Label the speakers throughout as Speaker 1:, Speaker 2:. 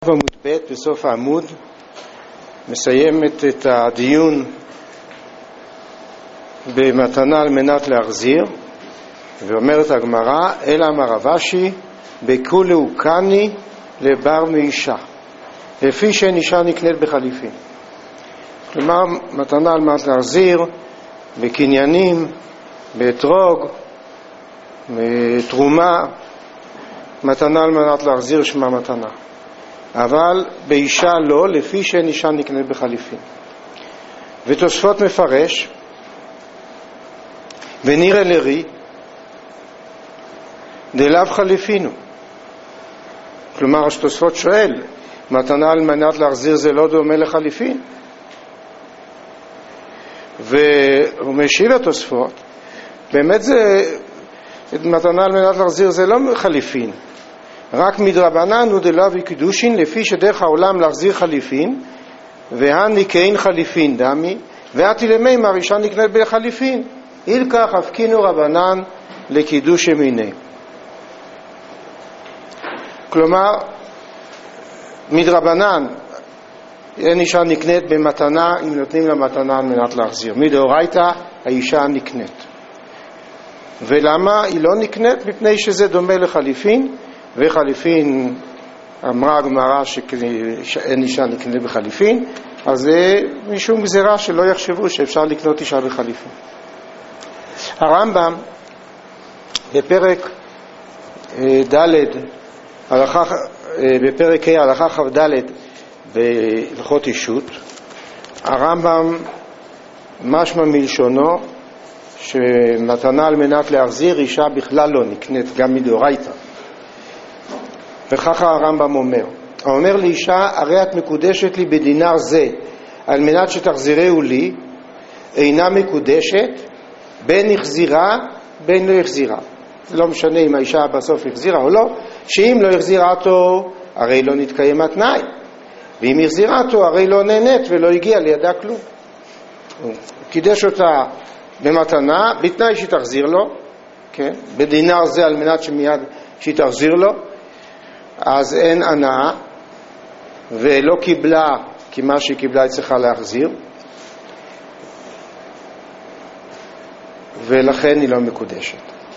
Speaker 1: עמוד ב' בסוף העמוד מסיימת את הדיון במתנה על מנת להחזיר, ואומרת הגמרא אלא אמר רב אשי בכולי וקני לבר מאישה, לפי שאין אישה נקנית בחליפין. כלומר מתנה על מנת להחזיר בקניינים, באתרוג, בתרומה, מתנה על מנת להחזיר שמה מתנה, אבל באישה לא, לפי שאין אישה נקנית בחליפין. ותוספות מפרש ונראה לרי דלאו חליפינו. כלומר תוספות שואל, מתנה על מנת להחזיר זה לא דומה לחליפין? והוא משיב התוספות, באמת זה מתנה על מנת להחזיר זה לא חליפין, רק מדרבנן הוא דלאו קידושין, לפי שדרך העולם להחזיר חליפין, והני כאין חליפין דמי, ואתי למימר אישה נקנית בחליפין, אילכך הפקינו רבנן לקידוש מיני. כלומר מדרבנן אין אישה נקנית במתנה אם נותנים לה מתנה על מנת להחזיר, מדאורייתא האישה נקנית. ולמה היא לא נקנית? מפני שזה דומה לחליפין, וחליפין אמרה הגמרא שאין אישה נקנית בחליפין, אז זה משום גזירה שלא יחשבו שאפשר לקנות אישה בחליפין. הרמב"ם בפרק ד' בפרק ה' הלכה כ"ד בהלכות אישות, הרמב"ם משמע מלשונו שמתנה על מנת להחזיר אישה בכלל לא נקנית גם מדאורייתא. וככה הרמב"ם אומר לאישה, הרי את מקודשת לי בדינר זה על מנת שתחזירהו לי, אינה מקודשת בין החזירה בין לא החזירה. לא משנה אם האישה בסוף החזירה או לא, שאם לא החזירה אותו הרי לא נתקיים התנאי, ואם החזירה אותו הרי לא נהנית ולא הגיע לידה כלום. הוא קידש אותה במתנה בתנאי שתחזיר לו, כן? בדינר זה על מנת שמיד שתחזיר לו, אז אין הנאה, ולא קיבלה כי מה שהיא קיבלה היא צריכה להחזיר, ולכן היא לא מקודשת.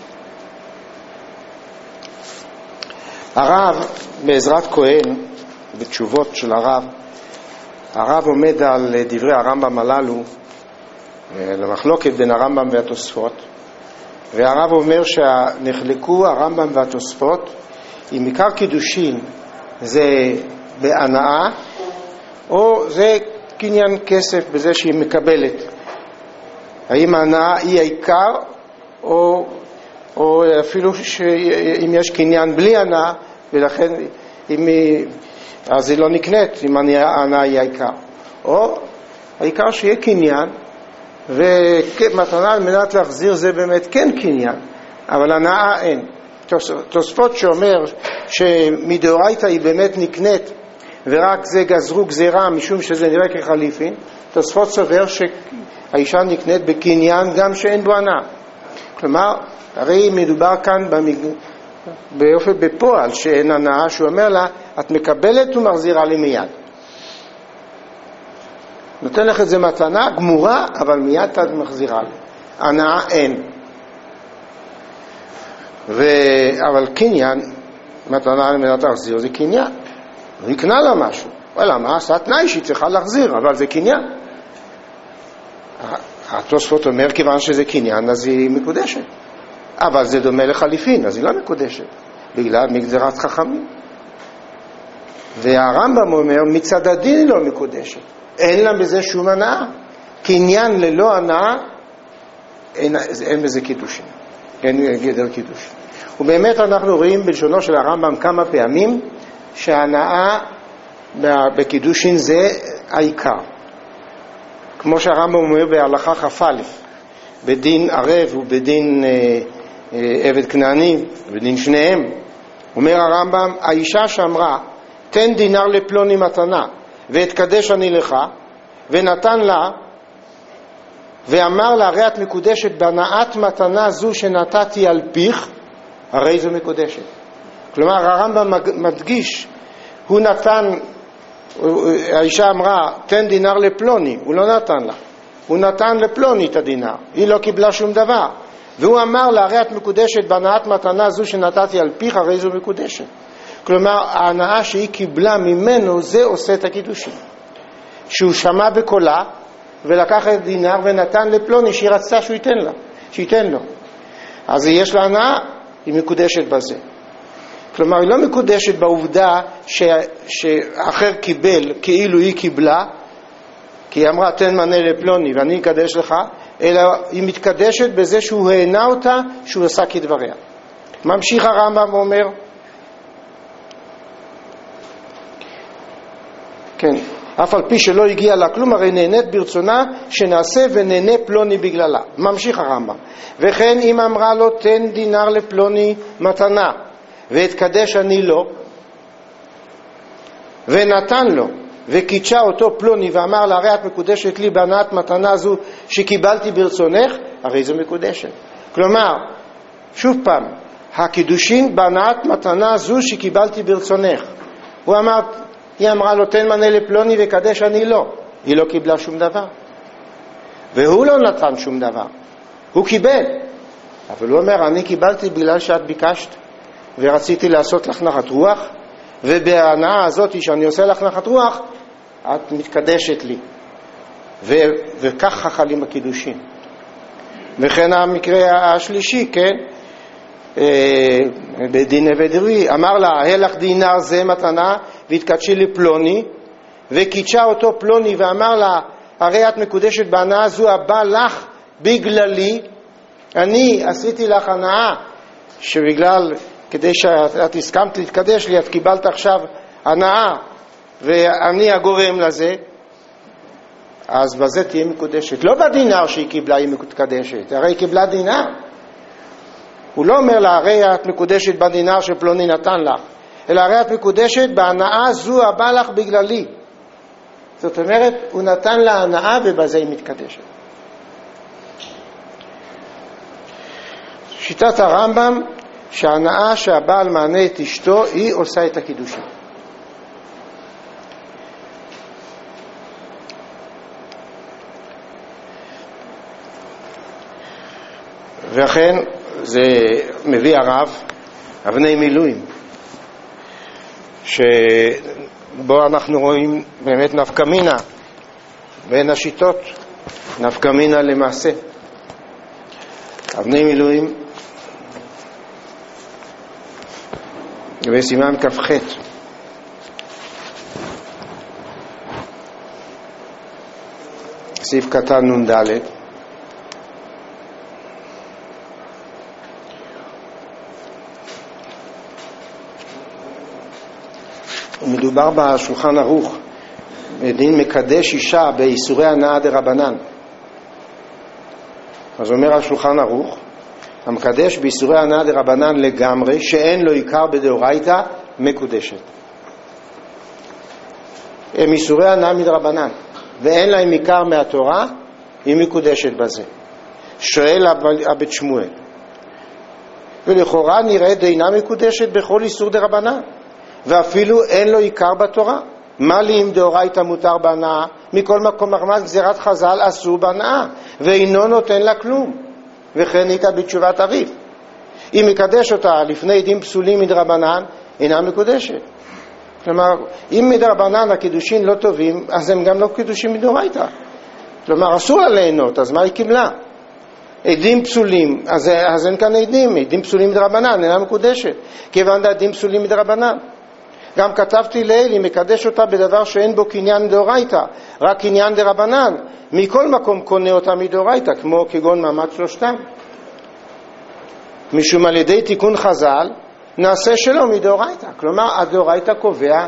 Speaker 1: הרב בעזרת כהן בתשובות של הרב עומד על דברי הרמב"ם הללו למחלוקת בין הרמב"ם והתוספות, והרב אומר שנחלקו הרמב"ם והתוספות אם עיקר קידושין זה בהנאה או זה קניין כסף בזה שהיא מקבלת, האם ההנאה היא העיקר או אפילו שאם יש קניין בלי הנאה ולכן אז היא לא נקנית אם ההנאה היא העיקר, או העיקר שיהיה קניין ומתנה על מנת להחזיר זה באמת כן קניין אבל הנאה אין. תוספות שאומר שמדאורייתא היא באמת נקנית ורק זה גזרו גזירה משום שזה נראה כחליפין, תוספות סובר שהאישה נקנית בקניין גם שאין בו הנאה. כלומר הרי מדובר כאן באופן בפועל שאין הנאה, שהוא אומר לה את מקבלת ומחזירה לי מיד, נותן לך את זה מתנה גמורה אבל מיד את מחזירה לי, הנאה אין. אבל קניין, מתנה על מנת להחזיר זה קניין, הוא יקנה לה משהו, למה? עשה תנאי שהיא צריכה להחזיר, אבל זה קניין. התוספות אומר כיוון שזה קניין אז היא מקודשת, אבל זה דומה לחליפין אז היא לא מקודשת בגלל מגזרת חכמים. והרמב"ם אומר מצד הדין היא לא מקודשת, אין לה בזה שום הנאה, קניין ללא הנאה אין בזה קידושין, אין גדר קידוש. ובאמת אנחנו רואים בלשונו של הרמב"ם כמה פעמים שההנאה בקידושין זה העיקר, כמו שהרמב"ם אומר בהלכה כ"א בדין ערב ובדין עבד כנעני, בדין שניהם, אומר הרמב"ם האישה שאמרה תן דינר לפלוני מתנה והתקדש אני לך, ונתן לה ואמר לה הרי את מקודשת בהנאת מתנה זו שנתתי על פיך, הרי זו מקודשת. כלומר הרמב"ם מדגיש הוא נתן, האישה אמרה תן דינר לפלוני, הוא לא נתן לה, הוא נתן לפלוני את הדינר, היא לא קיבלה שום דבר, והוא אמר לה הרי את מקודשת בהנאת מתנה זו שנתתי על פיך, הרי זו מקודשת. כלומר ההנאה שהיא קיבלה ממנו זה עושה את הקידושין, שהוא שמע בקולה ולקח את דינר ונתן לפלוני שהיא רצתה שהוא ייתן לו, אז יש לה הנאה, היא מקודשת בזה. כלומר היא לא מקודשת בעובדה שאחר קיבל כאילו היא קיבלה, כי היא אמרה תן מנה לפלוני ואני אקדש לך, אלא היא מתקדשת בזה שהוא הענה אותה, שהוא עשה כדבריה. ממשיך הרמב"ם ואומר, כן, אף על פי שלא הגיע לה כלום, הרי נהנית ברצונה שנעשה ונהנה פלוני בגללה. ממשיך הרמב"ם, וכן אם אמרה לו תן דינר לפלוני מתנה והתקדש אני לו, ונתן לו וקידשה אותו פלוני ואמר לה הרי את מקודשת לי בהנאת מתנה זו שקיבלתי ברצונך, הרי זו מקודשת. כלומר שוב פעם, הקידושין בהנאת מתנה זו שקיבלתי ברצונך, הוא אמר, היא אמרה לו תן מנה לפלוני וקדש אני לא, היא לא קיבלה שום דבר, והוא לא נתן שום דבר, הוא קיבל, אבל הוא אומר אני קיבלתי בגלל שאת ביקשת ורציתי לעשות לך נחת רוח, ובהנאה הזאת שאני עושה לך נחת רוח את מתקדשת לי, וכך חלים הקידושים. וכן המקרה השלישי, כן, בדין ודרי, אמר לה הלך דינר זה מתנה והתקדשי לי פלוני, וקידשה אותו פלוני ואמר לה הרי את מקודשת בהנאה זו הבא לך בגללי, אני עשיתי לך הנאה שבגלל כדי שאת הסכמת להתקדש לי את קיבלת עכשיו הנאה ואני הגורם לזה, אז בזה תהיה מקודשת. לא בדינר שהיא קיבלה היא מקודשת, הרי היא קיבלה דינר, הוא לא אומר לה הרי את מקודשת בדינר שפלוני נתן לך, אלא הרי את מקודשת בהנאה זו הבא לך בגללי. זאת אומרת הוא נתן לה הנאה ובזה היא מתקדשת. שיטת הרמב"ם שההנאה שהבעל מענה את אשתו היא עושה את הקידושים. ואכן זה מביא הרב אבני מילואים שבו אנחנו רואים באמת נפקא מינה בין השיטות, נפקא מינה למעשה. אבני מילואים בסימן כ"ח, סעיף קטן נ"ד, ומדובר בשולחן ערוך בדין מקדש אישה באיסורי הנאה דרבנן. אז אומר השולחן ערוך המקדש באיסורי הנאה דרבנן לגמרי שאין לו עיקר בדאורייתא מקודשת. הם איסורי הנאה מדרבנן ואין להם עיקר מהתורה, היא מקודשת בזה. שואל הבית שמואל, ולכאורה נראה דינה מקודשת בכל איסור דרבנן ואפילו אין לו עיקר בתורה. מה לי אם דאורייתא מותר בהנאה? מכל מקום מרמז גזירת חז"ל אסור בהנאה ואינו נותן לה כלום, וכן איתה בתשובת אביו. אם מקדש אותה לפני דין פסולים מדרבנן אינה מקודשת. כלומר אם מדרבנן הקידושין לא טובים אז הם גם לא קידושים מדאורייתא, כלומר אסור לה ליהנות, אז מה היא קיבלה? עדים פסולים, אז אין כאן עדים פסולים מדרבנן אינה מקודשת, כיוון עדים פסולים מדרבנן. גם כתבתי לעיל, היא מקדש אותה בדבר שאין בו קניין דאורייתא, רק קניין דרבנן, מכל מקום קונה אותה מדאורייתא, כמו כגון מעמד שלושתם. משום על ידי תיקון חז"ל נעשה שלא מדאורייתא. כלומר הדאורייתא קובע,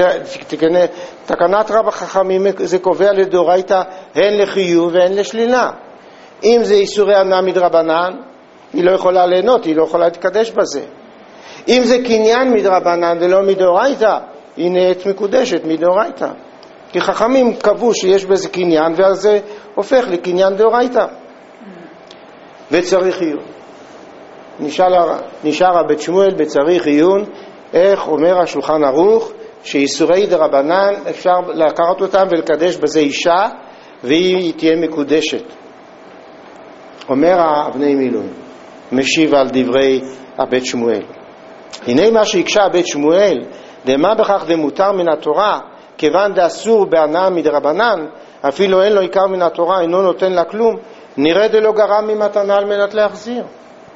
Speaker 1: תקנת רב החכמים זה קובע לדאורייתא הן לחיוב והן לשלילה. אם זה איסורי הנאה מדרבנן היא לא יכולה ליהנות, היא לא יכולה להתקדש בזה. אם זה קניין מדרבנן ולא מדאורייתא היא נהיית מקודשת מדאורייתא, כי חכמים קבעו שיש בזה קניין ואז זה הופך לקניין דאורייתא וצריך עיון. נשאר הבית שמואל בצריך עיון איך אומר השולחן ערוך שאיסורי דרבנן אפשר לקחת אותם ולקדש בזה אישה והיא תהיה מקודשת. אומר הבני מילואים, משיב על דברי הבית שמואל, הנה מה שהקשה הבית שמואל, דמה בכך דמותר מן התורה, כיוון דאסור בהנאה מדרבנן, אפילו אין לו עיקר מן התורה, אינו נותן לה כלום, נראה דלא גרם ממתנה על מנת להחזיר.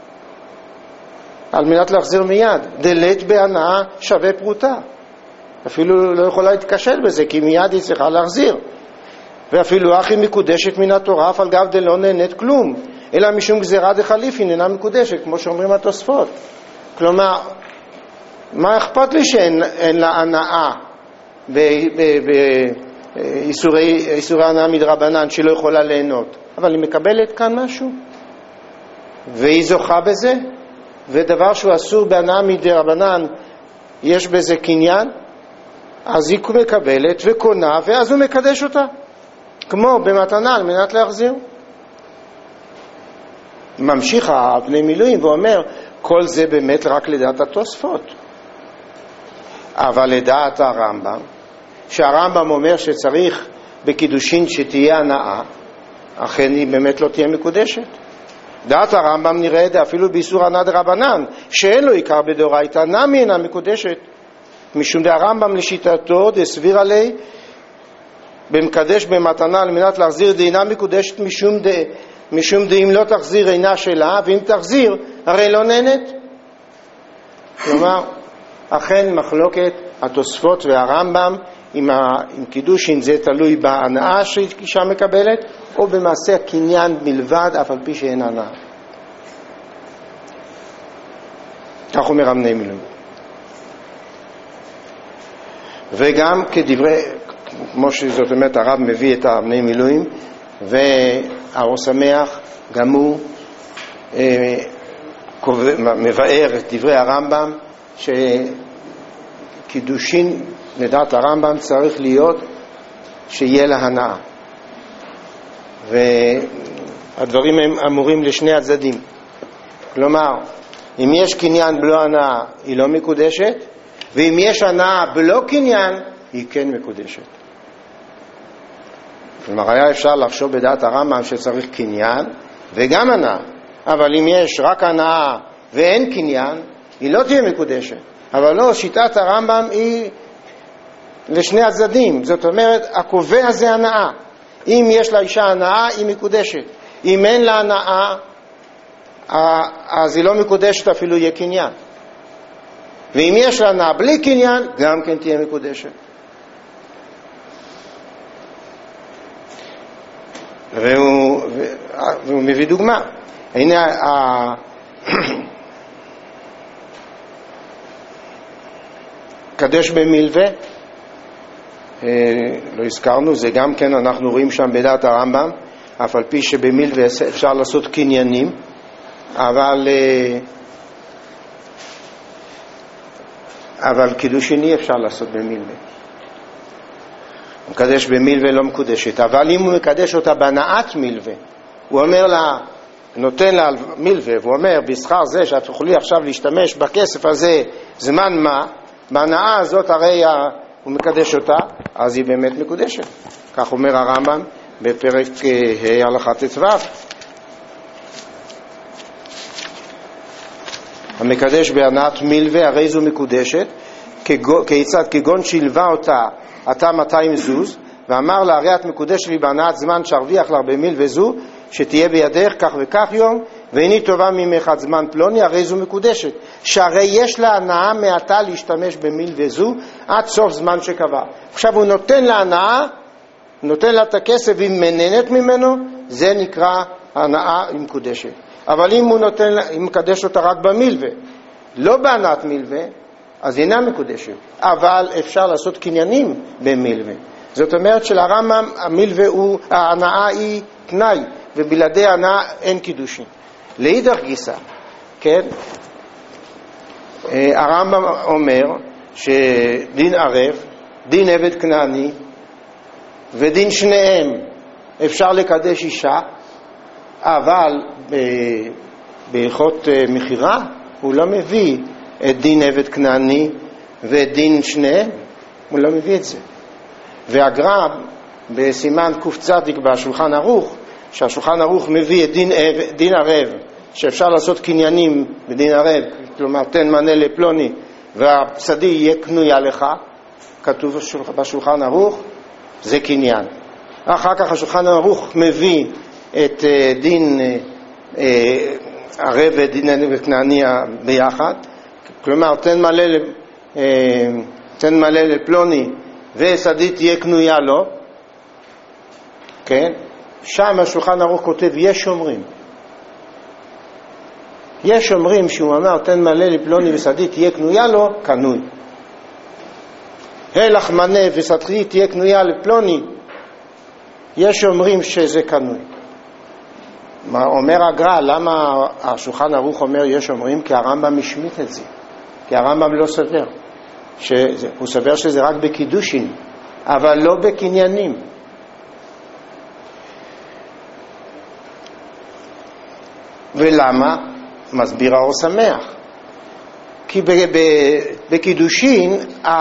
Speaker 1: על מנת להחזיר מיד. דלת בהנאה שווה פרוטה. אפילו לא יכולה להתקשל בזה, כי מיד היא צריכה להחזיר. ואפילו אחי מקודשת מן התורה, אף על גב דלא נהנית כלום, אלא משום גזירה דחליפין אינה מקודשת, כמו שאומרים התוספות. כלומר, מה אכפת לי שאין לה הנאה באיסורי הנאה מדרבנן שהיא לא יכולה ליהנות, אבל היא מקבלת כאן משהו והיא זוכה בזה, ודבר שהוא אסור בהנאה מדרבנן יש בזה קניין, אז היא מקבלת וקונה, ואז הוא מקדש אותה כמו במתנה על מנת להחזיר. ממשיך הבני מילואים ואומר, כל זה באמת רק לדעת התוספות, אבל לדעת הרמב"ם, שהרמב"ם אומר שצריך בקידושין שתהיה הנאה, אכן היא באמת לא תהיה מקודשת. דעת הרמב"ם נראה אפילו באיסור הנאה דרבנן, שאין לו עיקר בדאורייתא, נמי אינה מקודשת, משום דהרמב"ם לשיטתו דסביר עלי במקדש במתנה על מנת להחזיר דאינה מקודשת, משום דאם לא תחזיר אינה שלה, ואם תחזיר הרי לא נהנית. כלומר, אכן מחלוקת התוספות והרמב"ם עם קידושין, זה תלוי בהנאה שאישה מקבלת או במעשה הקניין מלבד, אף על פי שאין הנאה. כך אומר הבני מילואים. וגם כדברי, כמו שזאת אומרת, הרב מביא את הבני מילואים, והאור שמח גם הוא מבאר את דברי הרמב"ם, שקידושין לדעת הרמב"ם צריך להיות שיהיה לה הנאה, והדברים הם אמורים לשני הצדדים. כלומר, אם יש קניין בלא הנאה היא לא מקודשת, ואם יש הנאה בלא קניין היא כן מקודשת. כלומר, היה אפשר לחשוב בדעת הרמב"ם שצריך קניין וגם הנאה, אבל אם יש רק הנאה ואין קניין היא לא תהיה מקודשת. אבל לא, שיטת הרמב"ם היא לשני הצדדים, זאת אומרת הקובע זה הנאה. אם יש לאישה הנאה היא מקודשת, אם אין לה הנאה אז היא לא מקודשת, אפילו יהיה קניין. ואם יש לה הנאה בלי קניין גם כן תהיה מקודשת. והוא מביא דוגמה. הנה קדש במילווה, לא הזכרנו, זה גם כן אנחנו רואים שם בדעת הרמב"ם, אף על פי שבמילווה אפשר לעשות קניינים, אבל קידושין אי אפשר לעשות במילווה. הוא מקדש במילווה לא מקודשת, אבל אם הוא מקדש אותה בהנאת מילווה, הוא אומר לה, נותן לה מילווה, והוא אומר בשכר זה שאת תוכלי עכשיו להשתמש בכסף הזה זמן מה, בהנאה הזאת הרי הוא מקדש אותה, אז היא באמת מקודשת. כך אומר הרמב"ם בפרק ה' הלכה ט"ו. המקדש בהנאת מילווה הרי זו מקודשת, כיצד? כגון שילבה אותה אתה 200 זוז, ואמר לה, הרי את מקודשת לי בהנאת זמן שהרוויח לך במילווה זו, שתהיה בידך כך וכך יום, ואיני טובה ממך עד זמן פלוני, הרי זו מקודשת, שהרי יש לה הנאה מעתה להשתמש במילווה זו עד סוף זמן שקבע. עכשיו הוא נותן לה הנאה, נותן לה את הכסף, והיא מנהנת ממנו, זה נקרא הנאה מקודשת. אבל אם הוא מקדש אותה רק במילווה, לא בהנאת מילווה, אז אינה מקודשת. אבל אפשר לעשות קניינים במילווה. זאת אומרת שלרמב"ם המילווה ההנאה היא תנאי, ובלעדי הנאה אין קידושין. לאידך גיסא, כן? הרמב"ם אומר שדין ערב, דין עבד כנעני ודין שניהם אפשר לקדש אישה, אבל בהלכות מחירה הוא לא מביא את דין עבד כנעני ודין שניהם, הוא לא מביא את זה. והגר"א בסימן קצ"ד בשולחן ערוך, שהשולחן ערוך מביא את דין ערב, שאפשר לעשות קניינים בדין ערב, כלומר תן מנה לפלוני והפסדי יהיה קנויה לך, כתוב בשולחן ערוך, זה קניין. אחר כך השולחן ערוך מביא את דין ערב ודין וכנעני ביחד, כלומר תן מלא לפלוני וסדי תהיה קנויה לו, כן? שם השולחן ערוך כותב יש אומרים שהוא אמר תן מלא לפלוני וסדי תהיה קנויה לו, קנוי. הלך מנה וסדי תהיה קנויה לפלוני, יש אומרים שזה קנוי. אומר הגר"א, למה השולחן ערוך אומר יש אומרים? כי הרמב"ם משמיט את זה, כי הרמב"ם לא סבר, הוא סבר שזה רק בקידושין, אבל לא בקניינים. ולמה? מסביר האור שמח. כי בקידושין,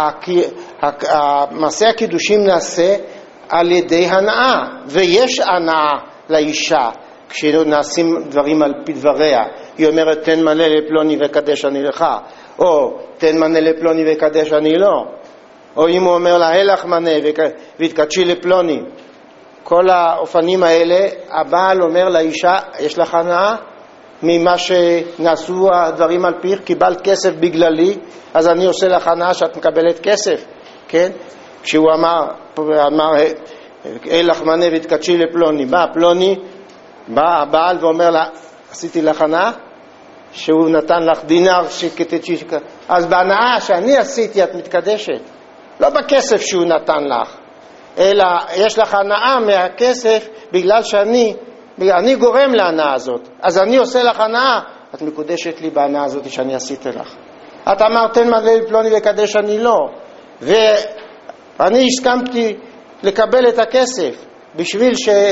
Speaker 1: מעשה הקידושין נעשה על ידי הנאה, ויש הנאה לאישה כשנעשים דברים על פי דבריה. היא אומרת תן מנה לפלוני וקדש אני לך, או תן מנה לפלוני וקדש אני לא, או אם הוא אומר לה הלך מנה והתקדשי לפלוני. כל האופנים האלה הבעל אומר לאישה יש לך הנאה ממה שנעשו הדברים על פי, קיבלת כסף בגללי, אז אני עושה לך הנאה שאת מקבלת כסף, כן? כשהוא אמר הלך מנה והתקדשי לפלוני, בא הבעל ואומר לה עשיתי לך הנאה, שהוא נתן לך דינר אז בהנאה שאני עשיתי את מתקדשת, לא בכסף שהוא נתן לך, אלא יש לך הנאה מהכסף בגלל אני גורם להנאה הזאת, אז אני עושה לך הנאה, את מקודשת לי בהנאה הזאת שאני עשיתי לך. את אמרת תן מלא לפלוני וקדש אני לא, ואני הסכמתי לקבל את הכסף בשביל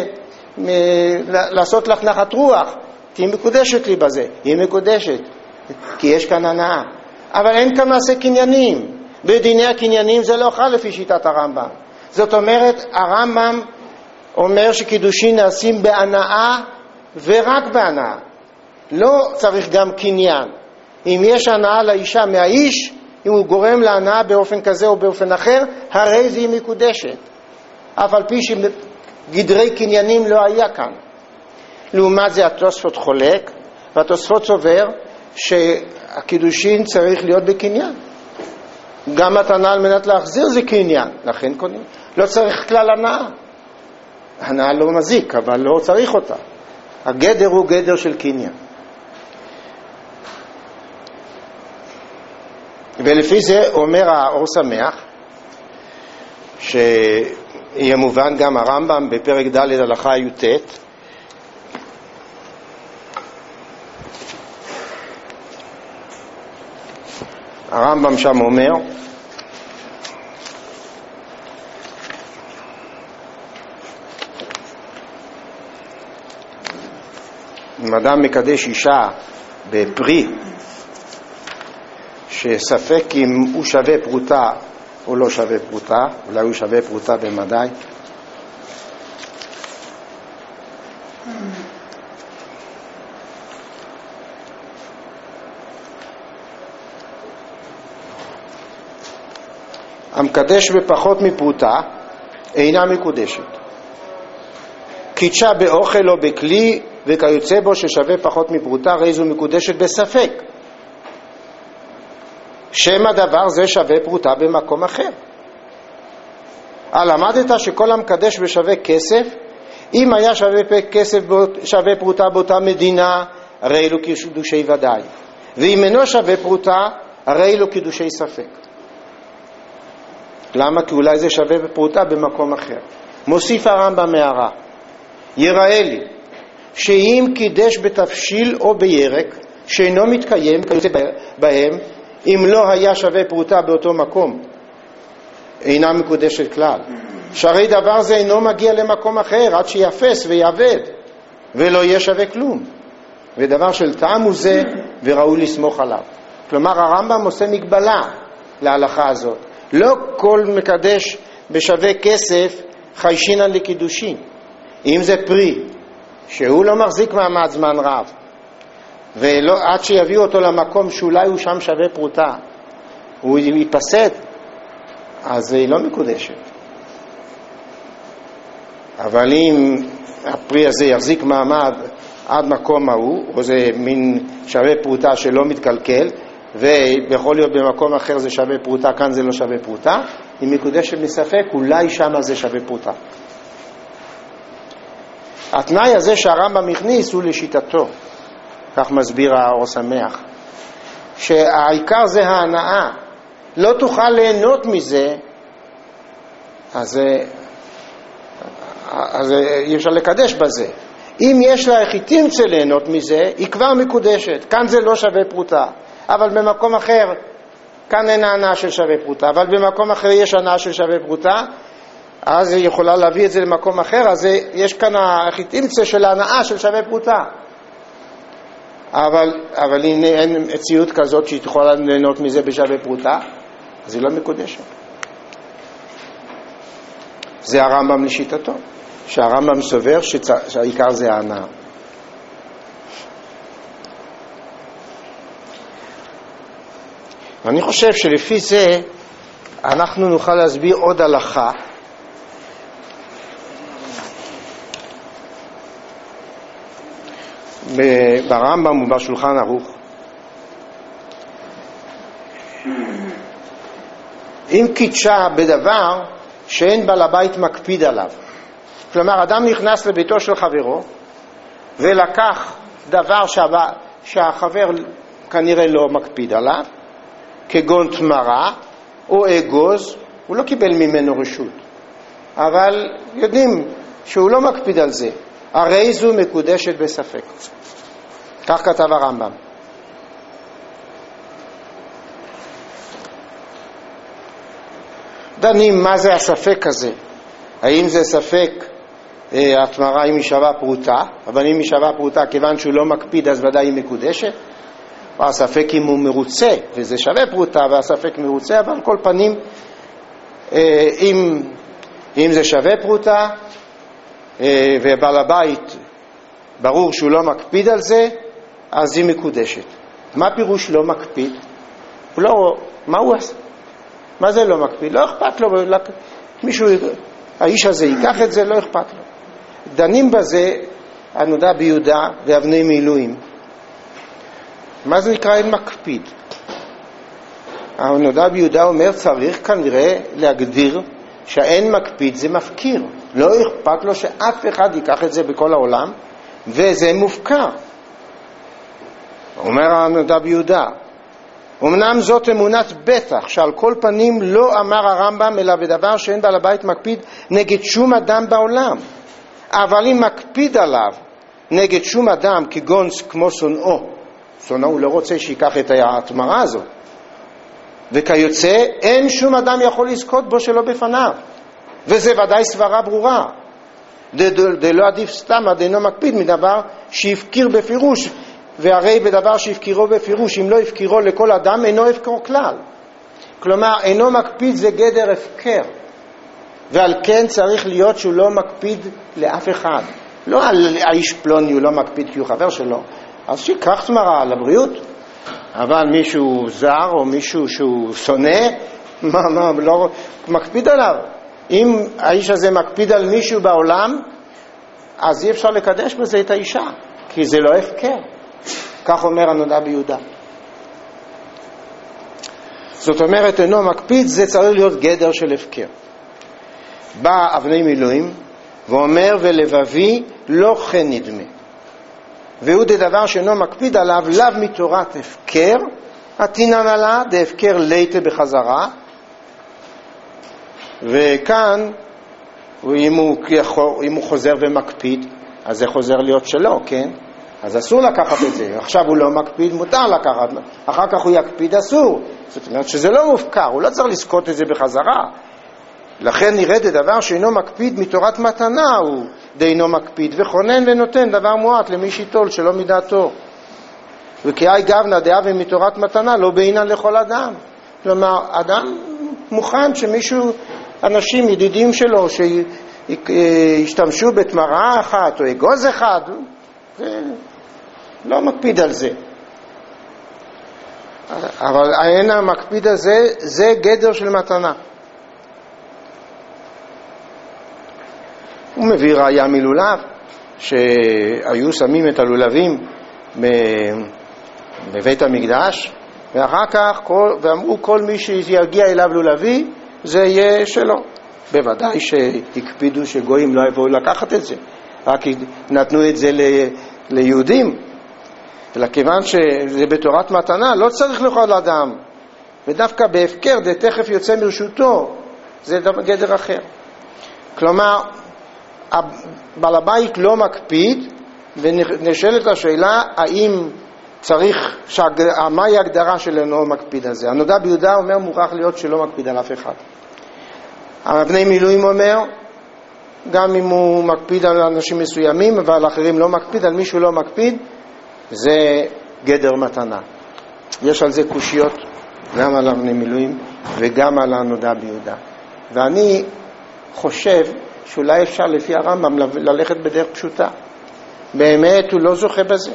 Speaker 1: לעשות לך נחת רוח, תהי מקודשת לי בזה. היא מקודשת כי יש כאן הנאה, אבל אין כאן מעשה קניינים. בדיני הקניינים זה לא חל לפי שיטת הרמב"ם. זאת אומרת, הרמב"ם אומר שקידושין נעשים בהנאה ורק בהנאה, לא צריך גם קניין. אם יש הנאה לאישה מהאיש, אם הוא גורם להנאה באופן כזה או באופן אחר, הרי זה היא מקודשת, אף על פי שגדרי קניינים לא היה כאן. לעומת זה התוספות חולק, והתוספות סובר שהקידושין צריך להיות בקניין. גם מתנה על מנת להחזיר זה קניין, לכן קונים. לא צריך כלל הנאה. הנאה לא מזיק, אבל לא צריך אותה. הגדר הוא גדר של קניין. ולפי זה אומר האור שמח, שיהיה מובן גם הרמב"ם בפרק ד' הלכה י"ט, הרמב"ם שם אומר אם אדם מקדש אישה בפרי שספק אם הוא שווה פרוטה או לא שווה פרוטה, אולי הוא שווה פרוטה במדי, המקדש בפחות מפרוטה אינה מקודשת. קידשה באוכל או בכלי וכיוצא בו ששווה פחות מפרוטה, הרי זו מקודשת בספק, שם הדבר זה שווה פרוטה במקום אחר. למדת שכל המקדש בשווה כסף, אם היה שווה פרוטה באותה מדינה, הרי אלו קידושי ודאי, ואם אינו שווה פרוטה, הרי אלו קידושי ספק. למה? כי אולי זה שווה בפרוטה במקום אחר. מוסיף הרמב"ם מערה, יראה לי שאם קידש בתבשיל או בירק שאינו מתקיים כיוצא בהם, אם לא היה שווה פרוטה באותו מקום, אינה מקודשת כלל. שהרי דבר זה אינו מגיע למקום אחר עד שיפס ויעבד ולא יהיה שווה כלום, ודבר של טעם הוא זה וראוי לסמוך עליו. כלומר הרמב"ם עושה מגבלה להלכה הזאת, לא כל מקדש בשווה כסף חיישינן לקידושין. אם זה פרי שהוא לא מחזיק מעמד זמן רב, ועד שיביאו אותו למקום שאולי הוא שם שווה פרוטה, הוא ייפסד, אז היא לא מקודשת. אבל אם הפרי הזה יחזיק מעמד עד מקום ההוא, או זה מין שווה פרוטה שלא מתקלקל, ויכול להיות במקום אחר זה שווה פרוטה, כאן זה לא שווה פרוטה, היא מקודשת מספק, אולי שם זה שווה פרוטה. התנאי הזה שהרמב"ם הכניס הוא לשיטתו, כך מסביר האור שמח, שהעיקר זה ההנאה, לא תוכל ליהנות מזה, אז אי אפשר לקדש בזה. אם יש לה איך היא תמצא ליהנות מזה, היא כבר מקודשת. כאן זה לא שווה פרוטה, אבל במקום אחר, כאן אין ההנאה של שווה פרוטה, אבל במקום אחר יש הנאה של שווה פרוטה, אז היא יכולה להביא את זה למקום אחר, אז יש כאן איך היא תמצא של ההנאה של שווה פרוטה. אבל אם אין מציאות כזאת שהיא יכולה ליהנות מזה בשווה פרוטה, אז היא לא מקודשת. זה הרמב"ם לשיטתו, שהרמב"ם סובר שהעיקר זה ההנאה. ואני חושב שלפי זה אנחנו נוכל להסביר עוד הלכה ברמב"ם ובשולחן ערוך. אם קידשה בדבר שאין בעל הבית מקפיד עליו, כלומר אדם נכנס לביתו של חברו ולקח דבר שהחבר כנראה לא מקפיד עליו, כגון תמרה או אגוז, הוא לא קיבל ממנו רשות, אבל יודעים שהוא לא מקפיד על זה, הרי זו מקודשת בספק. כך כתב הרמב"ם. דנים מה זה הספק הזה, האם זה ספק התמרה אם היא שווה פרוטה, אבל אם היא שווה פרוטה כיוון שהוא לא מקפיד אז ודאי היא מקודשת, או הספק אם הוא מרוצה וזה שווה פרוטה והספק מרוצה, אבל כל פנים אם זה שווה פרוטה ובעל הבית ברור שהוא לא מקפיד על זה, אז היא מקודשת. מה פירוש לא מקפיד? הוא לא, מה הוא עשה? מה זה לא מקפיד? לא אכפת לו, מישהו, האיש הזה ייקח את זה, לא אכפת לו. דנים בזה הנודע ביהודה ואבני מילואים. מה זה נקרא אין מקפיד? הנודע ביהודה אומר צריך כנראה להגדיר שהאין מקפיד זה מפקיר, לא אכפת לו שאף אחד ייקח את זה בכל העולם, וזה מופקר. אומר הנודע ביהודה, אמנם זאת אמונת בטח שעל כל פנים לא אמר הרמב"ם אלא בדבר שאין בעל הבית מקפיד נגד שום אדם בעולם, אבל אם מקפיד עליו נגד שום אדם כגון כמו שונאו, הוא לא רוצה שיקח את התמרה הזאת, וכיוצא אין שום אדם יכול לזכות בו שלא בפניו, וזה ודאי סברה ברורה, דלא עדיף סתם עד אינו מקפיד מדבר שהפקיר בפירוש, והרי בדבר שהפקירו בפירוש אם לא הפקירו לכל אדם אינו הפקרו כלל. כלומר אינו מקפיד זה גדר הפקר, ועל כן צריך להיות שהוא לא מקפיד לאף אחד, לא על האיש פלוני הוא לא מקפיד כי הוא חבר שלו, אז שיקח תמרה על הבריאות, אבל מישהו זר או מישהו שהוא שונא לא מקפיד עליו. אם האיש הזה מקפיד על מישהו בעולם, אז אי אפשר לקדש בזה את האישה, כי זה לא הפקר. כך אומר הנודע ביהודה. זאת אומרת אינו מקפיד זה צריך להיות גדר של הפקר. בא אבני מילואים ואומר ולבבי לא כן נדמה, והוא דבר שאינו מקפיד עליו לאו מתורת הפקר עתינן עלה דהפקר ליטה בחזרה. וכאן אם הוא חוזר ומקפיד אז זה חוזר להיות שלו, כן? אז אסור לקחת את זה. עכשיו הוא לא מקפיד, מותר לקחת, אחר כך הוא יקפיד, אסור. זאת אומרת שזה לא מופקר, הוא לא צריך לזכות את זה בחזרה. לכן נראה דבר שאינו מקפיד מתורת מתנה הוא דאינו מקפיד, וכונן ונותן דבר מועט למי שיטול שלא מדעתו. וכי אי גבנה דעה ומתורת מתנה לא בעינן לכל אדם. כלומר אדם מוכן שמישהו, אנשים ידידים שלו שישתמשו בתמרה אחת או אגוז אחד, לא מקפיד על זה. אבל אין המקפיד הזה, זה גדר של מתנה. הוא מביא ראיה מלולב, שהיו שמים את הלולבים בבית המקדש, ואחר כך ואמרו כל מי שיגיע אליו לולבי זה יהיה שלו. בוודאי שהקפידו שגויים לא יבואו לקחת את זה, רק נתנו את זה ליהודים, אלא כיוון שזה בתורת מתנה לא צריך לאכול אדם, ודווקא בהפקר זה תכף יוצא מרשותו, זה גדר אחר. כלומר בעל הבית לא מקפיד, ונשאלת השאלה האם צריך, מהי ההגדרה של אינו מקפיד על זה. הנודע ביהודה אומר מוכרח להיות שלא מקפיד על אף אחד. הבני מילואים אומר גם אם הוא מקפיד על אנשים מסוימים אבל אחרים לא מקפיד, על מישהו לא מקפיד, זה גדר מתנה. יש על זה קושיות גם על הבני מילואים וגם על הנודע ביהודה, ואני חושב שאולי אפשר לפי הרמב"ם ללכת בדרך פשוטה. באמת הוא לא זוכה בזה,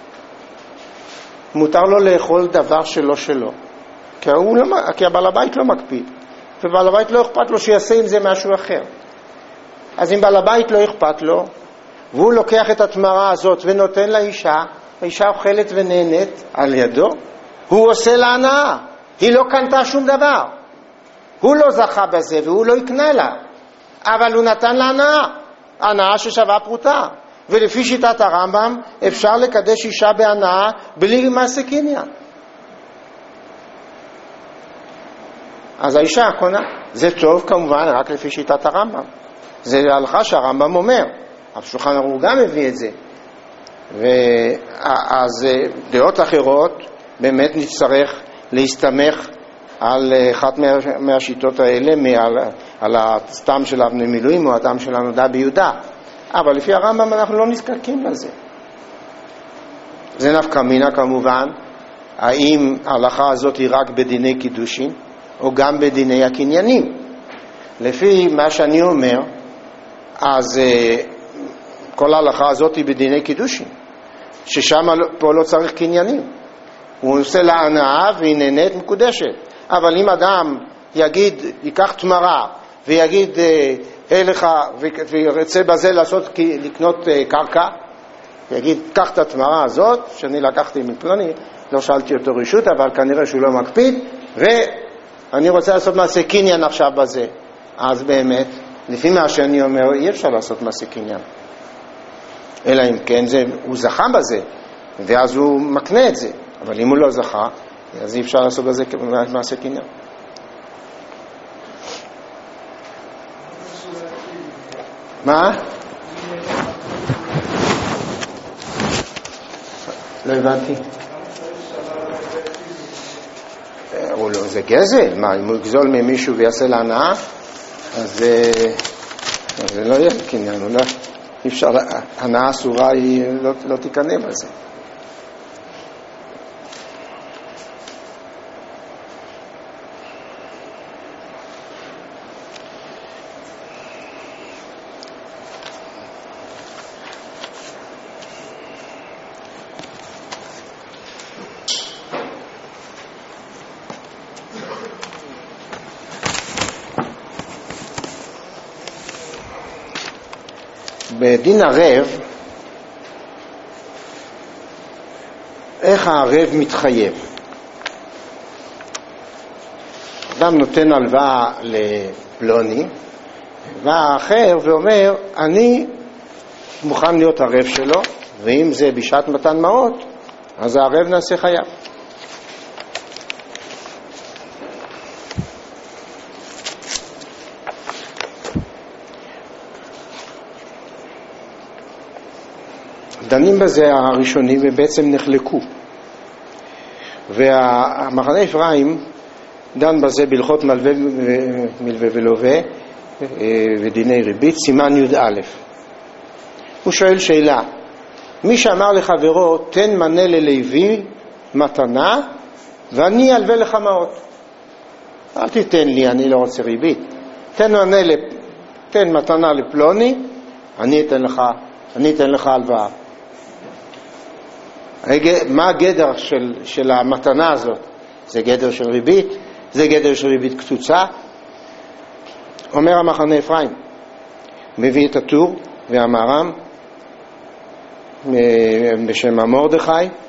Speaker 1: מותר לו לאכול דבר שלו, כי הבעל הבית לא מקפיד, ובעל הבית לא אכפת לו שיעשה עם זה משהו אחר. אז אם בעל הבית לא אכפת לו והוא לוקח את התמרה הזאת ונותן לאישה, האישה אוכלת ונהנית על ידו, הוא עושה לה הנאה, היא לא קנתה שום דבר, הוא לא זכה בזה והוא לא יקנה לה, אבל הוא נתן לה הנאה ששווה פרוטה. ולפי שיטת הרמב"ם אפשר לקדש אישה בהנאה בלי מעשה קניין. אז האישה קונה, זה טוב כמובן רק לפי שיטת הרמב"ם, זה ההלכה שהרמב"ם אומר, השולחן ערוך גם מביא את זה. אז דעות אחרות באמת נצטרך להסתמך על אחת מהשיטות האלה, על הסתם של הבני מילואים או הדם של הנודע ביהודה, אבל לפי הרמב"ם אנחנו לא נזקקים לזה. זה נפקא מינה כמובן, האם ההלכה הזאת היא רק בדיני קידושין או גם בדיני הקניינים. לפי מה שאני אומר, אז כל ההלכה הזאת היא בדיני קידושין, ששם פה לא צריך קניינים, הוא עושה לה הנאה והיא נהנית מקודשת. אבל אם אדם ייקח תמרה ויגיד לך וירצה בזה לקנות קרקע, יגיד קח את התמרה הזאת שאני לקחתי מפלוני, לא שאלתי אותו רשות אבל כנראה שהוא לא מקפיד, ואני רוצה לעשות מעשה קניין עכשיו בזה, אז באמת לפי מה שאני אומר אי אפשר לעשות מעשה קניין, אלא אם כן הוא זכה בזה ואז הוא מקנה את זה, אבל אם הוא לא זכה אז אי אפשר לעשות בזה מעשה קניין. מה? לא הבנתי. זה גזל, מה, אם הוא יגזול ממישהו ויעשה לה הנאה, אז זה לא יהיה קניין, אי אפשר, הנאה אסורה היא לא תיקנה בזה. בדין ערב, איך הערב מתחייב? אדם נותן הלוואה לפלוני, והאחר ואומר, אני מוכן להיות ערב שלו, ואם זה בשעת מתן מעות, אז הערב נעשה חייב. דנים בזה הראשונים ובעצם נחלקו, והמחנה אפרים דן בזה בהלכות מלווה ולווה ודיני ריבית, סימן י"א. הוא שואל שאלה, מי שאמר לחברו תן מנה ללוי מתנה ואני אלווה לך מעות, אל תיתן לי, אני לא רוצה ריבית. תן מתנה לפלוני, אני אתן לך הלוואה. מה הגדר של המתנה הזאת? זה גדר של ריבית? זה גדר של ריבית קצוצה? אומר המחנה אפרים, מביא את הטור והמהר"ם בשם מרדכי,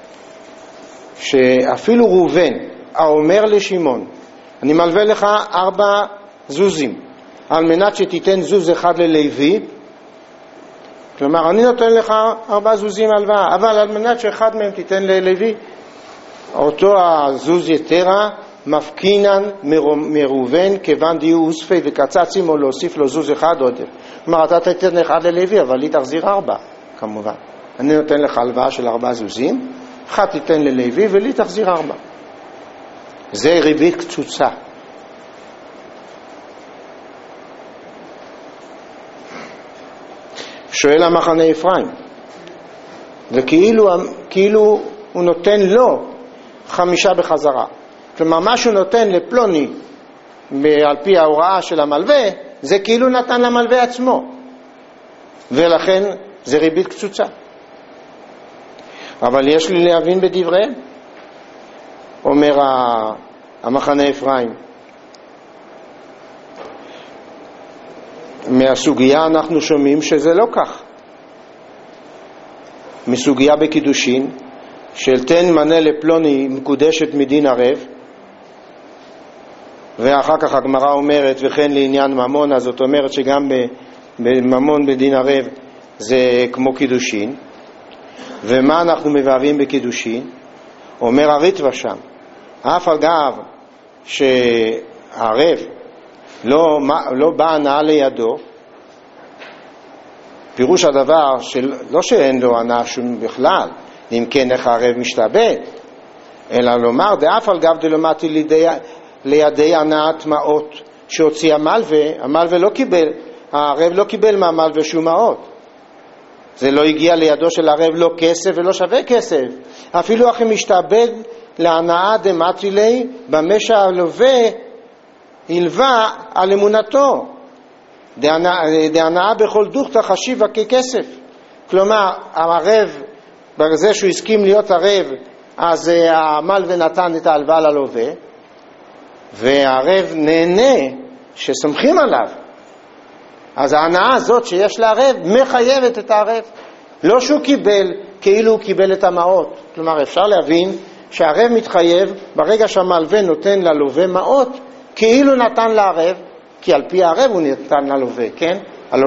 Speaker 1: שאפילו ראובן האומר לשמעון, אני מלווה לך 4 זוזים על מנת שתיתן זוז אחד ללוי, כלומר אני נותן לך 4 זוזים הלוואה, אבל על מנת שאחד מהם תיתן ללוי, אותו הזוז יתרה מפקינן מראובן כיוון דיו אוספי וקצצים או להוסיף לו זוז אחד עוד. כלומר אתה תיתן אחד ללוי אבל לי תחזיר 4 כמובן. אני נותן לך הלוואה של 4 זוזים, אחד תיתן ללוי ולי תחזיר 4. זה ריבית קצוצה. שואל המחנה אפרים, וכאילו הוא נותן לו 5 בחזרה. כלומר מה שהוא נותן לפלוני על פי ההוראה של המלווה, זה כאילו נתן למלווה עצמו, ולכן זה ריבית קצוצה. אבל יש לי להבין בדבריהם, אומר המחנה אפרים, מהסוגיה אנחנו שומעים שזה לא כך. מסוגיה בקידושין של תן מנה לפלוני מקודשת מדין ערב, ואחר כך הגמרא אומרת וכן לעניין ממון, אז זאת אומרת שגם בממון בדין ערב זה כמו קידושין. ומה אנחנו מבארים בקידושין? אומר הריטב"א שם, אף אגב שהערב לא בא הנאה לידו, פירוש הדבר לא שאין לו הנאה שום בכלל, אם כן איך הערב משתעבד, אלא לומר דאף על גב דלומתי לידי הנאת מעות שהוציא המלווה לא קיבל, הערב לא קיבל מהמלווה שום מעות, זה לא הגיע לידו של הערב לא כסף ולא שווה כסף, אפילו אחרי משתעבד להנאה דמתי לי במה שהלווה הלווה על אמונתו, דהנאה בכל דוכתא חשיבה ככסף. כלומר הערב בזה שהוא הסכים להיות ערב, אז המלווה נתן את ההלוואה ללווה, והערב נהנה שסומכים עליו, אז ההנאה הזאת שיש לערב מחייבת את הערב, לא שהוא קיבל כאילו הוא קיבל את המעות. כלומר אפשר להבין שהערב מתחייב ברגע שהמלווה נותן ללווה מעות כאילו נתן לערב, כי על פי הערב הוא נתן ללווה, כן?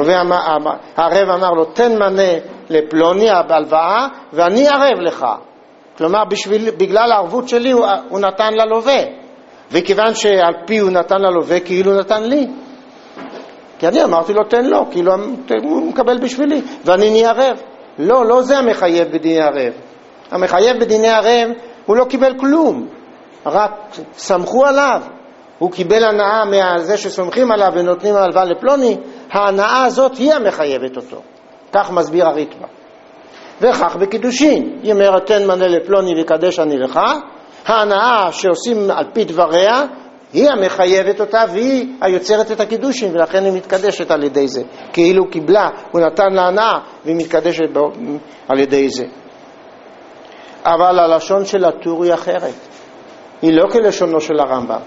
Speaker 1: הערב אמר לו תן מנה לפלוני בהלוואה ואני ערב לך, כלומר בגלל הערבות שלי הוא נתן ללווה, וכיוון שעל פי הוא נתן ללווה כאילו נתן לי, כי אני אמרתי לו תן לו, כאילו הוא מקבל בשבילי ואני נהיה ערב. לא זה המחייב בדיני ערב. המחייב בדיני ערב הוא לא קיבל כלום, רק סמכו עליו, הוא קיבל הנאה מהזה שסומכים עליו ונותנים הלוואה לפלוני, ההנאה הזאת היא המחייבת אותו. כך מסביר הריטב"א. וכך בקידושין, היא אומרת תן מנה לפלוני וקדש אני לך, ההנאה שעושים על פי דבריה היא המחייבת אותה והיא היוצרת את הקידושין, ולכן היא מתקדשת על ידי זה, כאילו קיבלה, הוא נתן להנאה והיא מתקדשת על ידי זה. אבל הלשון של הטור היא אחרת, היא לא כלשונו של הרמב"ם.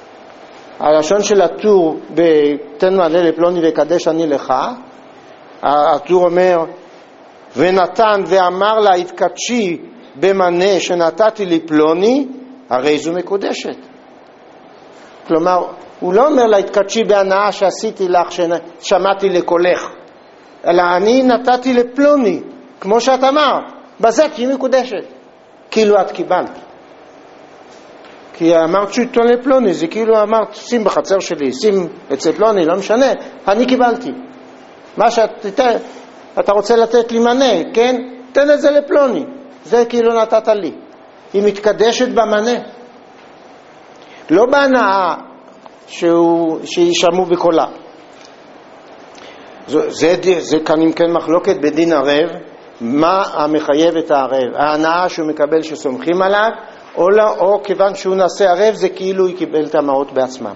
Speaker 1: הלשון של הטור בתן מנה לפלוני וקדש אני לך, הטור אומר ונתן ואמר לה התקדשי במנה שנתתי לפלוני, הרי זו מקודשת. כלומר הוא לא אומר לה התקדשי בהנאה שעשיתי לך ששמעתי לקולך, אלא אני נתתי לפלוני כמו שאת אמרת, בזה תהי מקודשת, כאילו את קיבלת. כי אמרת שתתן לפלוני, זה כאילו אמרת שים בחצר שלי, שים אצל פלוני, לא משנה, אני קיבלתי. מה שאתה רוצה לתת לי מנה, כן? תן את זה לפלוני, זה כאילו נתת לי. היא מתקדשת במנה, לא בהנאה שישמעו בקולה. זה כאן אם כן מחלוקת בדין ערב, מה המחייב את הערב, ההנאה שהוא מקבל שסומכים עליו, או כיוון שהוא נעשה ערב זה כאילו הוא קיבל את המעות בעצמם.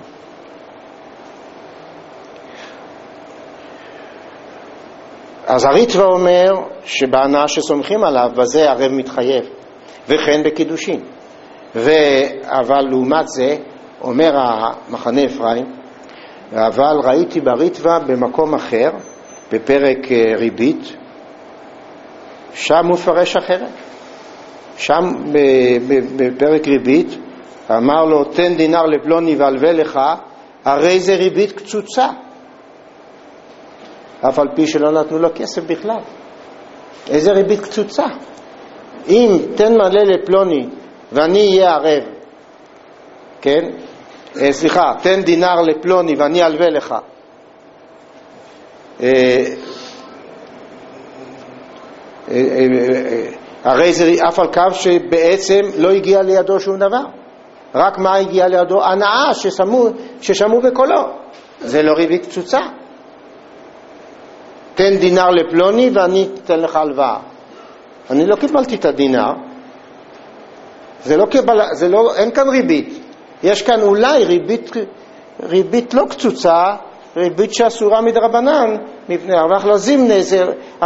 Speaker 1: אז הריטב"א אומר שבהנאה שסומכים עליו בזה ערב מתחייב, וכן בקידושין. אבל לעומת זה אומר המחנה אפרים, אבל ראיתי בריטב"א במקום אחר בפרק ריבית, שם הוא פרש אחרת. שם בפרק ריבית אמר לו תן דינר לפלוני והלווה לך, הרי זה ריבית קצוצה, אף על פי שלא נתנו לו כסף בכלל. איזה ריבית קצוצה? אם תן מלא לפלוני ואני אהיה ערב, כן? סליחה, תן דינר לפלוני ואני אלווה לך, הרי זה אף על קו שבעצם לא הגיע לידו שום דבר. רק מה הגיע לידו? הנאה ששמעו בקולו. זה לא ריבית קצוצה. תן דינר לפלוני ואני אתן לך הלוואה. אני לא קיבלתי את הדינר. אין כאן ריבית. יש כאן אולי ריבית לא קצוצה, ריבית שאסורה מדרבנן, מפני הרווח לזימנה, זה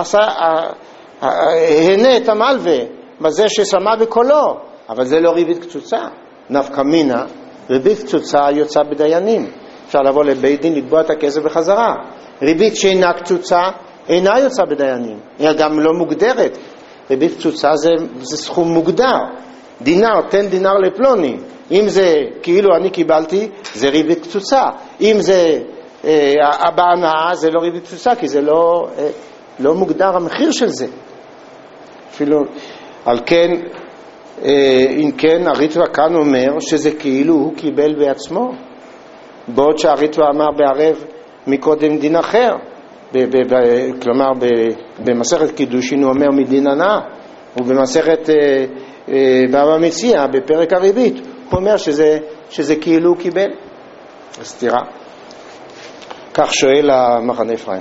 Speaker 1: הנה את המלווה בזה ששמע בקולו, אבל זה לא ריבית קצוצה. נפקא מינה, ריבית קצוצה יוצא בדיינים, אפשר לבוא לבית דין לתבוע את הכסף בחזרה. ריבית שאינה קצוצה אינה יוצא בדיינים, היא גם לא מוגדרת. ריבית קצוצה זה סכום מוגדר, דינר, תן דינר לפלוני, אם זה כאילו אני קיבלתי זה ריבית קצוצה, אם זה בהנאה זה לא ריבית קצוצה, כי זה לא מוגדר המחיר של זה אפילו. על כן, אם כן הריטב"א כאן אומר שזה כאילו הוא קיבל בעצמו, בעוד שהריטב"א אמר בערב מקודם דין אחר, כלומר במסכת קידושין הוא אומר מדין הנאה, ובמסכת בבא מציעא בפרק הריבית הוא אומר שזה כאילו הוא קיבל. סתירה. כך שואל המחנה אפרים.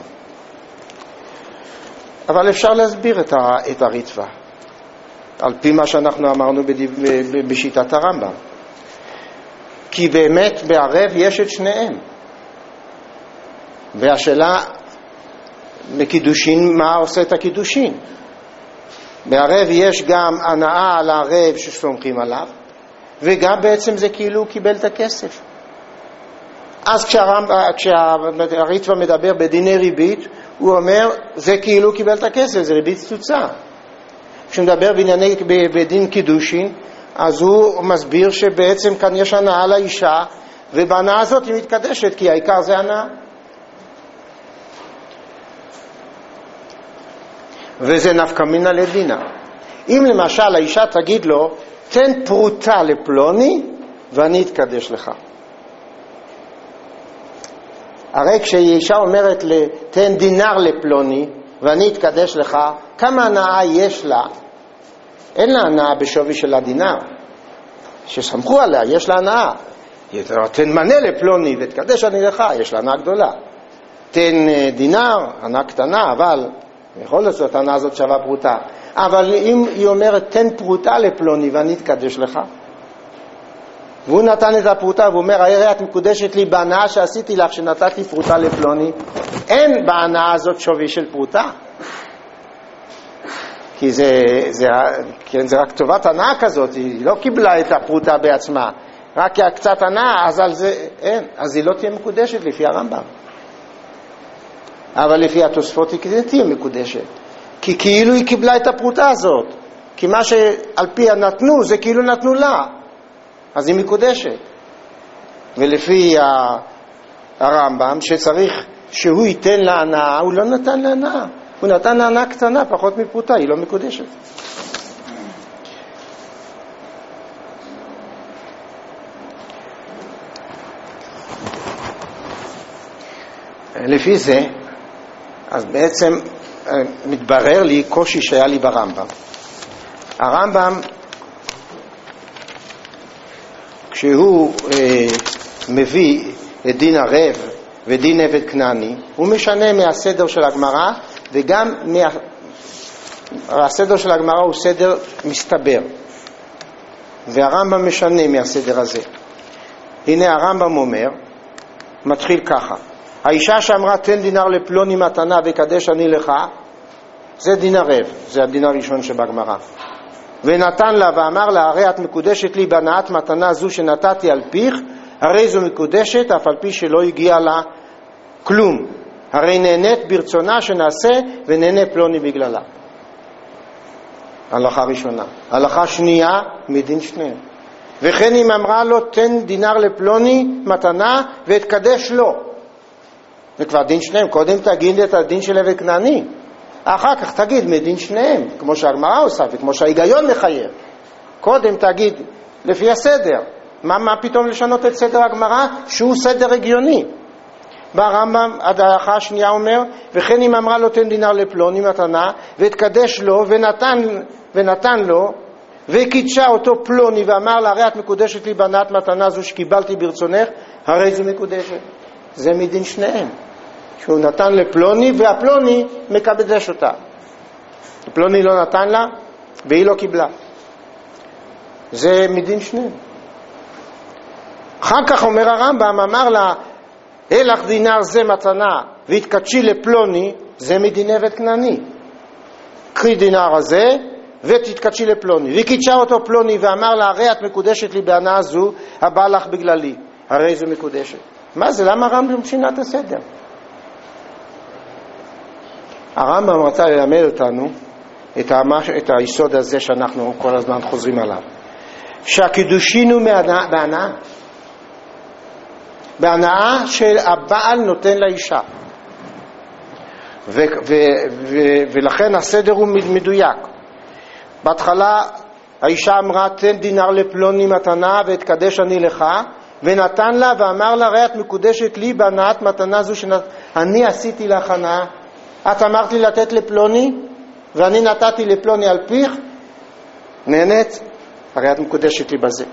Speaker 1: אבל אפשר להסביר את הריטב"א על פי מה שאנחנו אמרנו בשיטת הרמב"ם, כי באמת בערב יש את שניהם. והשאלה בקידושין, מה עושה את הקידושין? בערב יש גם הנאה על הערב שסומכים עליו, וגם בעצם זה כאילו הוא קיבל את הכסף. אז כשהריטב"א מדבר בדיני ריבית, הוא אומר זה כאילו הוא קיבל את הכסף, זה ריבית קצוצה. כשמדבר בדין קידושין, אז הוא מסביר שבעצם כאן יש הנאה לאישה, ובהנאה הזאת היא מתקדשת, כי העיקר זה הנאה. וזה נפקא מינה לדינה. אם למשל האישה תגיד לו תן פרוטה לפלוני ואני אתקדש לך, הרי כשאישה אומרת תן דינר לפלוני ואני אתקדש לך, כמה הנאה יש לה? אין לה הנאה בשווי של הדינר שסמכו עליה, יש לה הנאה. תן מנה לפלוני ותקדש אני לך, יש לה הנאה גדולה. תן דינר, הנאה קטנה, אבל יכול לעשות הנאה הזאת שווה פרוטה. אבל אם היא אומרת תן פרוטה לפלוני ואני אתקדש לך, והוא נתן את הפרוטה והוא אומר הרי את מקודשת לי בהנאה שעשיתי לך שנתתי פרוטה לפלוני, אין בהנאה הזאת שווי של פרוטה, כי זה רק טובת הנאה כזאת, היא לא קיבלה את הפרוטה בעצמה, רק קצת הנאה, אז על זה אין, אז היא לא תהיה מקודשת לפי הרמב"ם. אבל לפי התוספות היא תהיה מקודשת, כי כאילו היא קיבלה את הפרוטה הזאת, כי מה שעל פי הנתנו זה כאילו נתנו לה, אז היא מקודשת. ולפי הרמב"ם שצריך שהוא ייתן לה הנאה, הוא לא נתן לה הנאה, הוא נתן לה הנאה קטנה פחות מפרוטה, היא לא מקודשת. לפי זה אז בעצם מתברר לי קושי שהיה לי ברמב"ם. הרמב"ם כשהוא מביא את דין ערב ודין עבד כנעני, הוא משנה מהסדר של הגמרא, וגם הסדר של הגמרא הוא סדר מסתבר. והרמב"ם משנה מהסדר הזה. הנה הרמב"ם אומר, מתחיל ככה, האישה שאמרה תן דינר לפלוני מתנה וקדש אני לך, זה דין ערב, זה הדין הראשון שבגמרא. ונתן לה ואמר לה, הרי את מקודשת לי בהנאת מתנה זו שנתתי על פיך, הרי זו מקודשת אף על פי שלא הגיע לה כלום, הרי נהנית ברצונה שנעשה ונהנה פלוני בגללה. הלכה ראשונה. הלכה שנייה, מדין שניהם. וכן אם אמרה לו תן דינר לפלוני מתנה והתקדש לו, זה כבר דין שניהם. קודם תגיד את הדין של עבד כנעני, אחר כך תגיד מדין שניהם, כמו שהגמרא עושה וכמו שההיגיון מחייב. קודם תגיד לפי הסדר. מה פתאום לשנות את סדר הגמרא שהוא סדר הגיוני? ברמב"ם ההלכה השנייה אומר, וכן אם אמרה לו תן דינר לפלוני מתנה והתקדש לו ונתן לו וקידשה אותו פלוני ואמר לה, הרי את מקודשת לי בהנאת מתנה זו שקיבלתי ברצונך, הרי זו מקודשת. זה מדין שניהם, שהוא נתן לפלוני והפלוני מקדש אותה. פלוני לא נתן לה והיא לא קיבלה, זה מדין שניהם. אחר כך אומר הרמב"ם, אמר לה אלך דינר זה מתנה והתקדשי לפלוני, זה מדין עבד כנעני. קחי דינר הזה ותתקדשי לפלוני, וקידשה אותו פלוני ואמר לה, הרי את מקודשת לי בהנאה זו הבא לך בגללי, הרי זו מקודשת. מה זה? למה הרמב"ם שינה את הסדר? הרמב"ם רצה ללמד אותנו את היסוד הזה שאנחנו כל הזמן חוזרים עליו, שהקידושין הוא בהנאה, בהנאה שהבעל נותן לאישה, ולכן הסדר הוא מדויק. בהתחלה האישה אמרה תן דינר לפלוני מתנה והתקדש אני לך, ונתן לה ואמר לה, הרי את מקודשת לי בהנאת מתנה זו שאני עשיתי לך הנאה. את אמרת לי לתת לפלוני ואני נתתי לפלוני על פיך, נהנית, הרי את מקודשת לי בזה.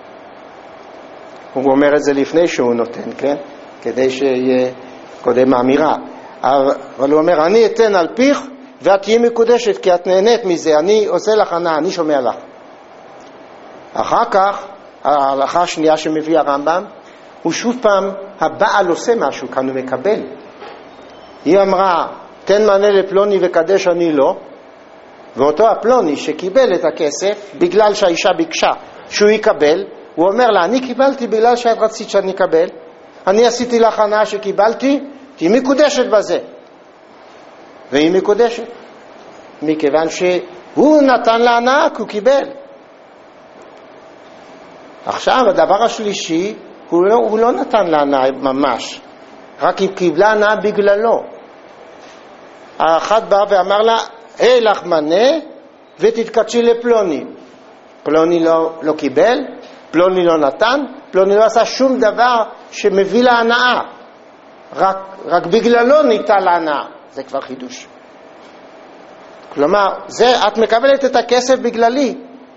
Speaker 1: הוא אומר את זה לפני שהוא נותן, כן? כדי שיהיה קודם האמירה. אבל הוא אומר, אני אתן על פיך ואת תהיי מקודשת כי את נהנית מזה, אני עושה לך הנאה, אני שומע לך. אחר כך ההלכה השנייה שמביא הרמב"ם, הוא שוב פעם הבעל עושה משהו, כאן הוא מקבל. היא אמרה תן מענה לפלוני וקדש אני לא, ואותו הפלוני שקיבל את הכסף בגלל שהאישה ביקשה שהוא יקבל, הוא אומר לה, אני קיבלתי בגלל שאת רצית שאני אקבל, אני עשיתי לך הנאה שקיבלתי, תהי מקודשת בזה. והיא מקודשת מכיוון שהוא נתן לה הנאה כי הוא קיבל. עכשיו הדבר השלישי, הוא לא נתן לה הנאה ממש, רק היא קיבלה הנאה בגללו. האחד בא ואמר לה, לך מנה ותתקדשי לפלוני. פלוני לא קיבל, פלוני לא נתן, פלוני לא עשה שום דבר שמביא לה הנאה, רק בגללו ניתן לה הנאה. זה כבר חידוש. כלומר, את מקבלת את הכסף בגללי.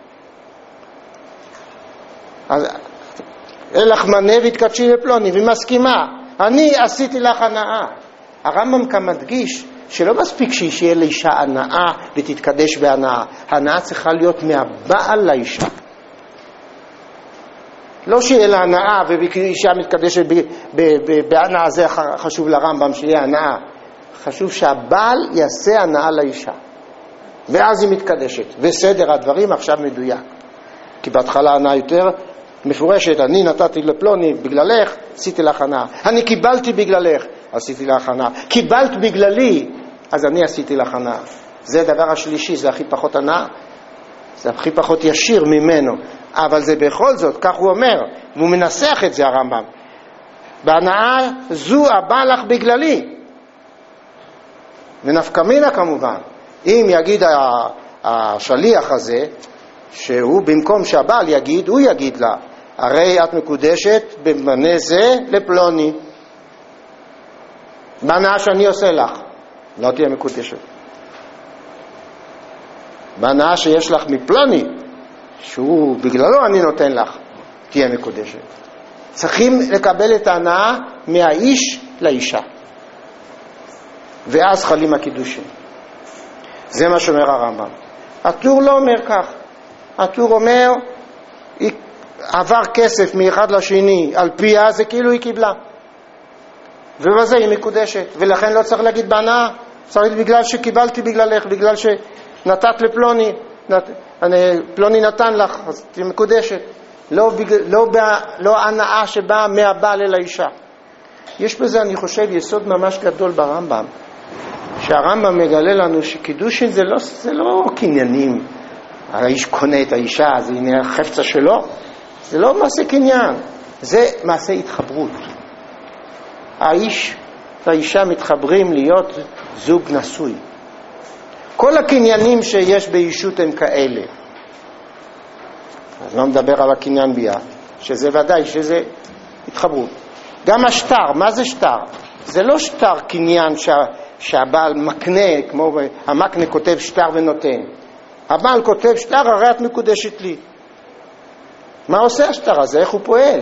Speaker 1: אז אלך מנה והתקדשי לפלוני, והיא מסכימה, אני עשיתי לך הנאה. הרמב"ם כאן מדגיש שלא מספיק שיהיה לאישה הנאה ותתקדש בהנאה, הנאה צריכה להיות מהבעל לאישה. לא שיהיה לה הנאה ואישה מתקדשת בהנאה, זה חשוב לרמב"ם שיהיה הנאה. חשוב שהבעל יעשה הנאה לאישה, ואז היא מתקדשת. וסדר הדברים עכשיו מדויק, כי בהתחלה הנאה יותר מפורשת, אני נתתי לפלוני בגללך, עשיתי לך הנאה. אני קיבלתי בגללך, עשיתי לך הנאה. קיבלת בגללי, אז אני עשיתי לך הנאה. זה הדבר השלישי, זה הכי פחות הנאה, זה הכי פחות ישיר ממנו, אבל זה בכל זאת, כך הוא אומר, והוא מנסח את זה הרמב"ם, בהנאה זו הבא לך בגללי. ונפקא מינה כמובן, אם יגיד השליח הזה, שהוא במקום שהבעל יגיד, הוא יגיד לה, הרי את מקודשת במנה זה לפלוני, בהנאה שאני עושה לך, לא תהיה מקודשת. בהנאה שיש לך מפלוני, שהוא בגללו אני נותן לך, תהיה מקודשת. צריכים לקבל את ההנאה מהאיש לאישה, ואז חלים הקידושים. זה מה שאומר הרמב"ם. הטור לא אומר כך. הטור אומר עבר כסף מאחד לשני על פיה, זה כאילו היא קיבלה. ובזה היא מקודשת. ולכן לא צריך להגיד בהנאה, צריך בגלל שקיבלתי בגללך, בגלל שנתת לפלוני, פלוני נתן לך, אז תהיה מקודשת. לא הנאה שבאה מהבעל אל האישה. יש בזה, אני חושב, יסוד ממש גדול ברמב"ם, שהרמב"ם מגלה לנו שקידושין זה לא קניינים. האיש קונה את האישה, זה הנה החפצה שלו. זה לא מעשה קניין, זה מעשה התחברות. האיש והאישה מתחברים להיות זוג נשוי. כל הקניינים שיש באישות הם כאלה. אז לא מדבר על הקניין ביד, שזה ודאי, שזה התחברות. גם השטר, מה זה שטר? זה לא שטר קניין שהבעל מקנה, כמו המקנה כותב שטר ונותן. הבעל כותב שטר, הרי את מקודשת לי. מה עושה השטר הזה? איך הוא פועל?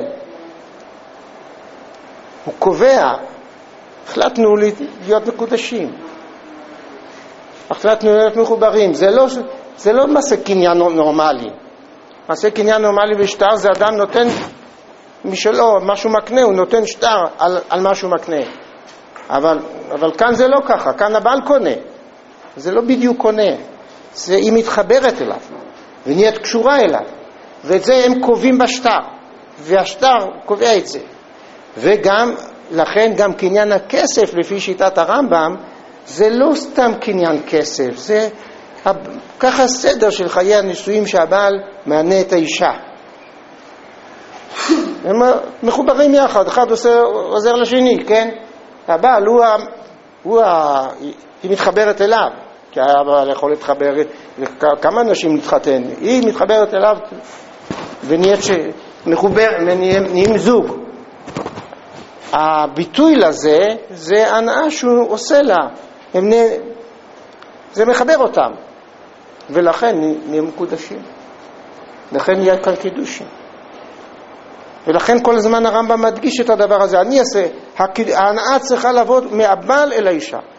Speaker 1: הוא קובע, החלטנו להיות מקודשים. החלטנו להיות מחוברים. זה לא מעשה קניין נורמלי. מעשה קניין נורמלי בשטר זה אדם נותן משלו, משהו מקנה, הוא נותן שטר על משהו מקנה. אבל כאן זה לא ככה, כאן הבעל קונה. זה לא בדיוק קונה. היא מתחברת אליו, ונהיית קשורה אליו. ואת זה הם קובעים בשטר, והשטר קובע את זה. וגם, לכן גם קניין הכסף, לפי שיטת הרמב"ם, זה לא סתם קניין כסף, זה ככה סדר של חיי הנישואים שהבעל מענה את האישה. הם מחוברים יחד, אחד עוזר לשני, כן? הבעל היא מתחברת אליו, כי הבעל יכול להתחבר, כמה אנשים מתחתן, היא מתחברת אליו ונהיים זוג. הביטוי לזה זה הנאה שהוא עושה לה, זה מחבר אותם, ולכן נהיים מקודשים, לכן נהיה כאן קידושים. ולכן כל הזמן הרמב"ם מדגיש את הדבר הזה. ההנאה צריכה לבוא מהבעל אל האישה.